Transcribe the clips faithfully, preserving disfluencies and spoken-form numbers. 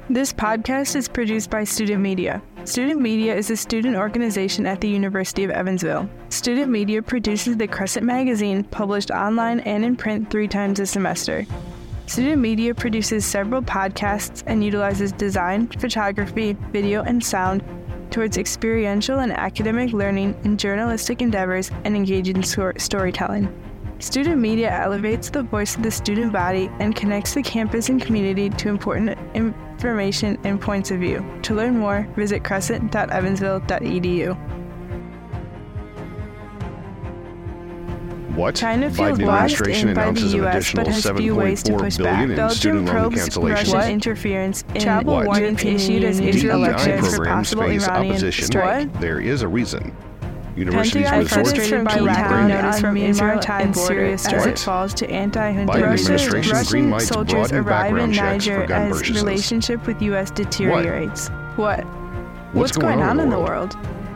This podcast is produced by Student Media. Student Media is a student organization at the University of Evansville. Student Media produces the Crescent magazine, published online and in print three times a semester. Student Media produces several podcasts and utilizes design, photography, video, and sound towards experiential and academic learning in journalistic endeavors and engaging stor- storytelling. Student Media elevates the voice of the student body and connects the campus and community to important information and points of view. To learn more, visit crescent dot evansville dot e d u. What? China feels Biden boxed administration in by the announces an U S, additional but has few ways to seven point four push billion back. in Belgium student loan probes cancellations. Russian interference in Travel what? warning issued as Israel D E I elections for programs possible face Iranian opposition. strike. There is a reason. Universities Pentagon resort to frustrated by lack of rebranding. notice from Israel Myanmar and Syria border. as What? it falls to anti-junta. Biden Russia, administration Russian greenlights soldiers broadened arrive in background checks for Niger gun as purchases. relationship with U S deteriorates. What? What's, What's going, going on in the world?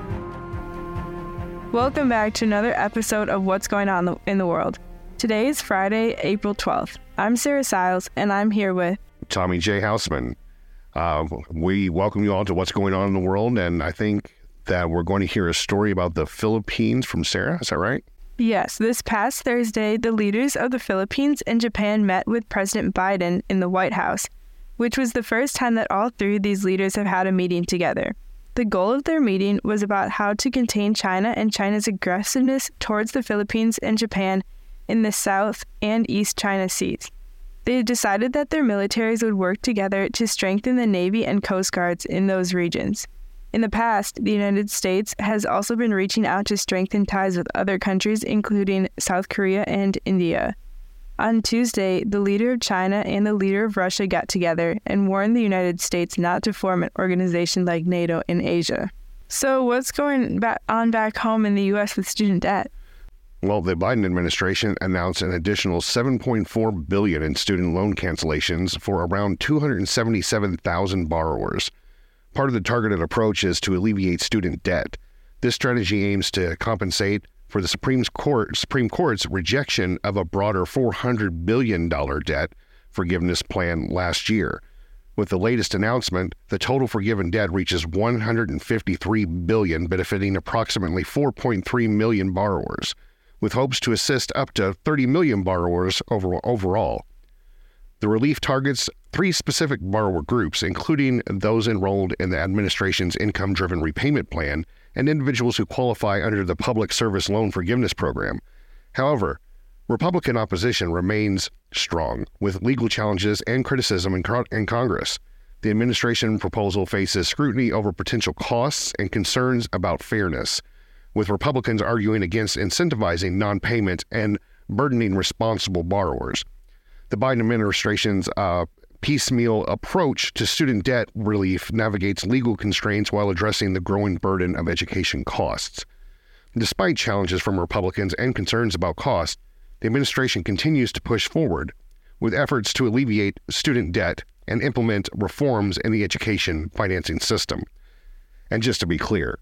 Welcome back to another episode of What's Going On in the World. Today is Friday, April twelfth. I'm Sarah Siles, and I'm here with Tommy J. Hausman. Uh, we welcome you all to What's Going On in the World, and I think that we're going to hear a story about the Philippines from Sarah. Is that right? Yes, this past Thursday, the leaders of the Philippines and Japan met with President Biden in the White House, which was the first time that all three of these leaders have had a meeting together. The goal of their meeting was about how to contain China and China's aggressiveness towards the Philippines and Japan in the South and East China Seas. They decided that their militaries would work together to strengthen the Navy and Coast Guards in those regions. In the past, the United States has also been reaching out to strengthen ties with other countries, including South Korea and India. On Tuesday, the leader of China and the leader of Russia got together and warned the United States not to form an organization like NATO in Asia. So what's going back on back home in the U S with student debt? Well, the Biden administration announced an additional seven point four billion dollars in student loan cancellations for around two hundred seventy-seven thousand borrowers. Part of the targeted approach is to alleviate student debt. This strategy aims to compensate for the Supreme Court, Supreme Court's rejection of a broader four hundred billion dollars debt forgiveness plan last year. With the latest announcement, the total forgiven debt reaches one hundred fifty-three billion dollars, benefiting approximately four point three million borrowers, with hopes to assist up to thirty million borrowers over, overall. The relief targets three specific borrower groups, including those enrolled in the administration's income-driven repayment plan and individuals who qualify under the Public Service Loan Forgiveness Program. However, Republican opposition remains strong, with legal challenges and criticism in, co- in Congress. The administration proposal faces scrutiny over potential costs and concerns about fairness, with Republicans arguing against incentivizing non-payment and burdening responsible borrowers. The Biden administration's uh, piecemeal approach to student debt relief navigates legal constraints while addressing the growing burden of education costs. Despite challenges from Republicans and concerns about cost, the administration continues to push forward with efforts to alleviate student debt and implement reforms in the education financing system. And just to be clear,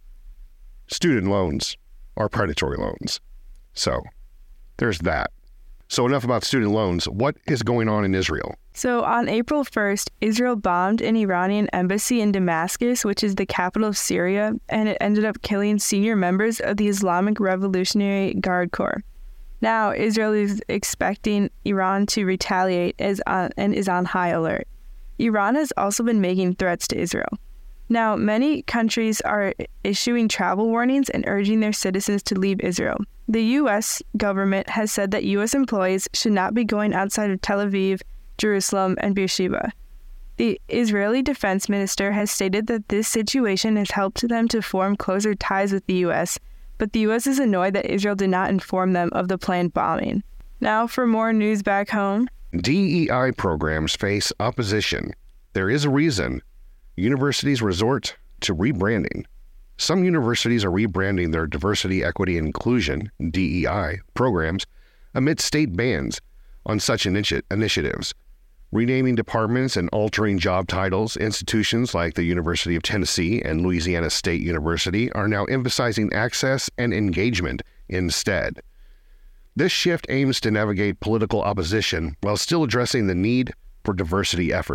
student loans are predatory loans. So there's that. So enough about student loans. What is going on in Israel? So on April first, Israel bombed an Iranian embassy in Damascus, which is the capital of Syria, and it ended up killing senior members of the Islamic Revolutionary Guard Corps. Now, Israel is expecting Iran to retaliate as on, and is on high alert. Iran has also been making threats to Israel. Now, many countries are issuing travel warnings and urging their citizens to leave Israel. The U S government has said that U S employees should not be going outside of Tel Aviv, Jerusalem, and Beersheba. The Israeli defense minister has stated that this situation has helped them to form closer ties with the U S, but the U S is annoyed that Israel did not inform them of the planned bombing. Now for more news back home. D E I programs face opposition. There is a reason. Universities resort to rebranding. Some universities are rebranding their diversity, equity, and inclusion, D E I, programs amid state bans on such initi- initiatives. Renaming departments and altering job titles, institutions like the University of Tennessee and Louisiana State University are now emphasizing access and engagement instead. This shift aims to navigate political opposition while still addressing the need for diversity efforts.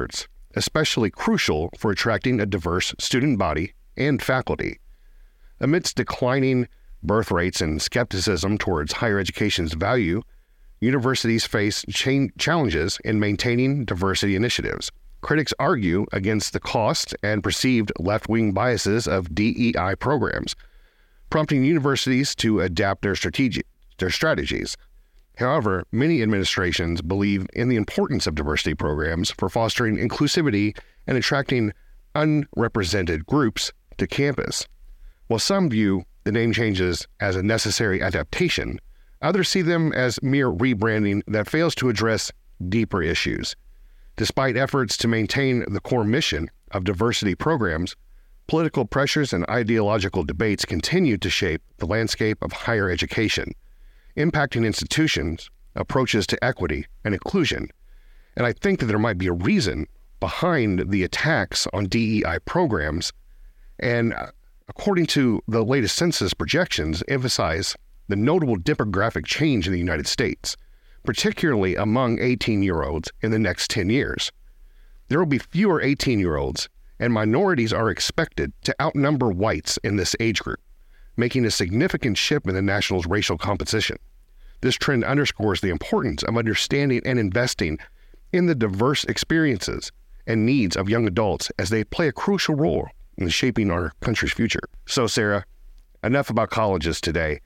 especially crucial for attracting a diverse student body and faculty. Amidst declining birth rates and skepticism towards higher education's value, universities face cha- challenges in maintaining diversity initiatives. Critics argue against the cost and perceived left-wing biases of D E I programs, prompting universities to adapt their, strategi- their strategies. However, many administrations believe in the importance of diversity programs for fostering inclusivity and attracting unrepresented groups to campus. While some view the name changes as a necessary adaptation, others see them as mere rebranding that fails to address deeper issues. Despite efforts to maintain the core mission of diversity programs, political pressures and ideological debates continue to shape the landscape of higher education, impacting institutions, approaches to equity and inclusion. And I think that there might be a reason behind the attacks on D E I programs, and according to the latest census projections, emphasize the notable demographic change in the United States, particularly among eighteen-year-olds in the next ten years. There will be fewer eighteen-year-olds, and minorities are expected to outnumber whites in this age group, making a significant shift in the national's racial composition. This trend underscores the importance of understanding and investing in the diverse experiences and needs of young adults as they play a crucial role in shaping our country's future. So, Sarah, enough about colleges today.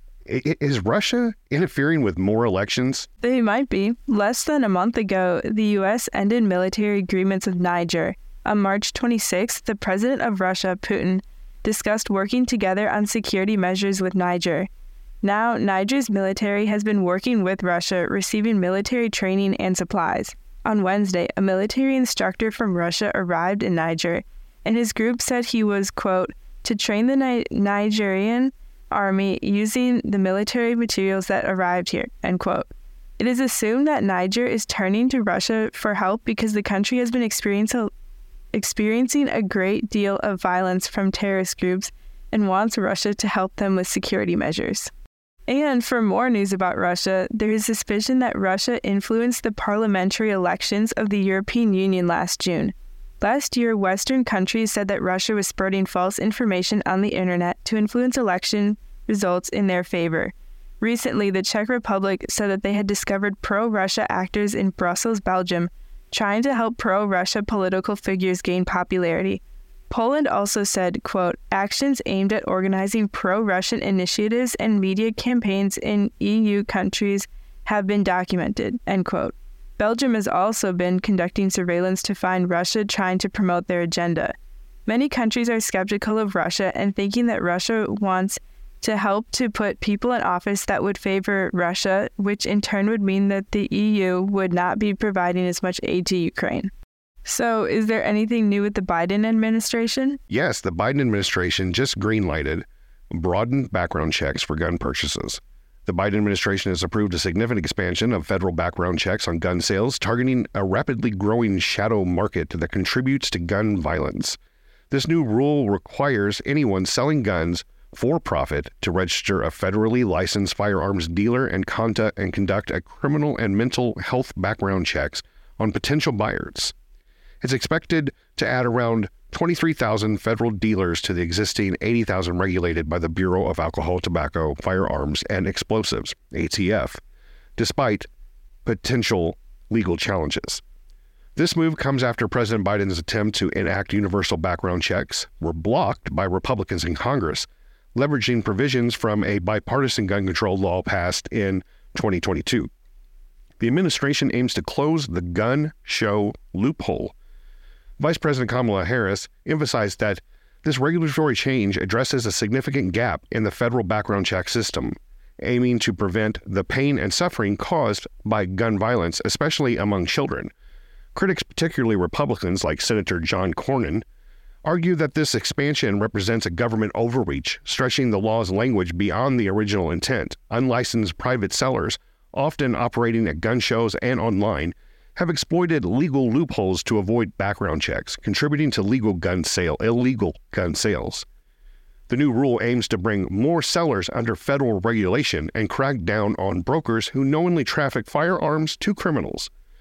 Is Russia interfering with more elections? They might be. Less than a month ago, the U S ended military agreements with Niger. On March twenty-sixth, the president of Russia, Putin, discussed working together on security measures with Niger. Now, Niger's military has been working with Russia, receiving military training and supplies. On Wednesday, a military instructor from Russia arrived in Niger, and his group said he was, quote, to train the Ni- Nigerian army using the military materials that arrived here, end quote. It is assumed that Niger is turning to Russia for help because the country has been experiencing experiencing a great deal of violence from terrorist groups and wants Russia to help them with security measures. And for more news about Russia, there is suspicion that Russia influenced the parliamentary elections of the European Union last June. Last year, Western countries said that Russia was spreading false information on the internet to influence election results in their favor. Recently, the Czech Republic said that they had discovered pro-Russia actors in Brussels, Belgium, trying to help pro-Russia political figures gain popularity. Poland also said, quote, actions aimed at organizing pro-Russian initiatives and media campaigns in E U countries have been documented, end quote. Belgium has also been conducting surveillance to find Russia trying to promote their agenda. Many countries are skeptical of Russia and thinking that Russia wants to help to put people in office that would favor Russia, which in turn would mean that the E U would not be providing as much aid to Ukraine. So, is there anything new with the Biden administration? Yes, the Biden administration just greenlighted broadened background checks for gun purchases. The Biden administration has approved a significant expansion of federal background checks on gun sales, targeting a rapidly growing shadow market that contributes to gun violence. This new rule requires anyone selling guns for profit to register a federally licensed firearms dealer and conduct and conduct a criminal and mental health background checks on potential buyers. It's expected to add around twenty-three thousand federal dealers to the existing eighty thousand regulated by the Bureau of Alcohol, Tobacco, Firearms, and Explosives, A T F, despite potential legal challenges. This move comes after President Biden's attempt to enact universal background checks were blocked by Republicans in Congress, leveraging provisions from a bipartisan gun control law passed in twenty twenty-two. The administration aims to close the gun show loophole. Vice President Kamala Harris emphasized that this regulatory change addresses a significant gap in the federal background check system, aiming to prevent the pain and suffering caused by gun violence, especially among children. Critics, particularly Republicans like Senator John Cornyn, argue that this expansion represents a government overreach, stretching the law's language beyond the original intent. Unlicensed private sellers, often operating at gun shows and online, have exploited legal loopholes to avoid background checks, contributing to legal gun sale, illegal gun sales. The new rule aims to bring more sellers under federal regulation and crack down on brokers who knowingly traffic firearms to criminals.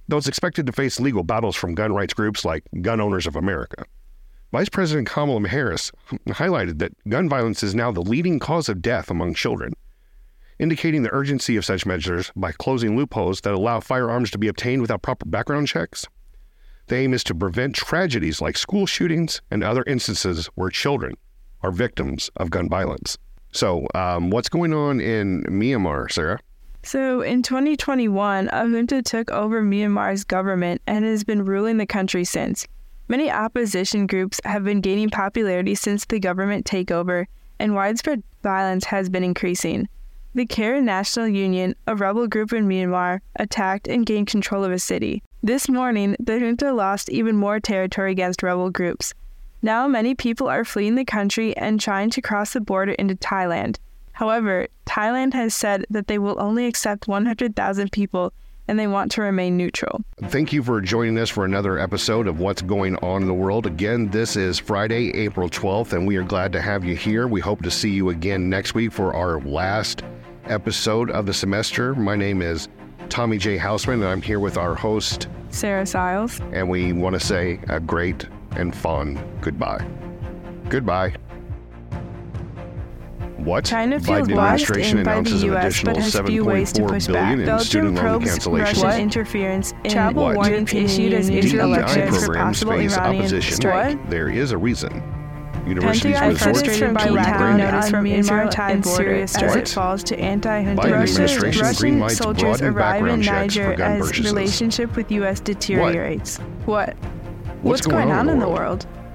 though it's expected to face legal battles from gun rights groups like Gun Owners of America. Vice President Kamala Harris highlighted that gun violence is now the leading cause of death among children, indicating the urgency of such measures by closing loopholes that allow firearms to be obtained without proper background checks. The aim is to prevent tragedies like school shootings and other instances where children are victims of gun violence. So, um, what's going on in Myanmar, Sarah? So, in twenty twenty-one, a junta took over Myanmar's government and has been ruling the country since. Many opposition groups have been gaining popularity since the government takeover, and widespread violence has been increasing. The Karen National Union, a rebel group in Myanmar, attacked and gained control of a city. This morning, the junta lost even more territory against rebel groups. Now many people are fleeing the country and trying to cross the border into Thailand. However, Thailand has said that they will only accept one hundred thousand people and they want to remain neutral. Thank you for joining us for another episode of What's Going On in the World. Again, this is Friday, April twelfth, and we are glad to have you here. We hope to see you again next week for our last episode of the semester. My name is Tommy J. Hausman, and I'm here with our host, Sarah Siles. And we want to say a great and fond goodbye. Goodbye. What? China feels boxed in by the U S but has few ways to push back. Belgium probes Russian interference in travel warnings issued as Israel prepares for possible Iranian strike. There is a reason. Universities Pentagon resort frustrated by lack of notice from Israel and Syria as it falls to anti-junta measures. Russian soldiers arrive in Niger as relationship with U S deteriorates. What? What's, What's going on in the world?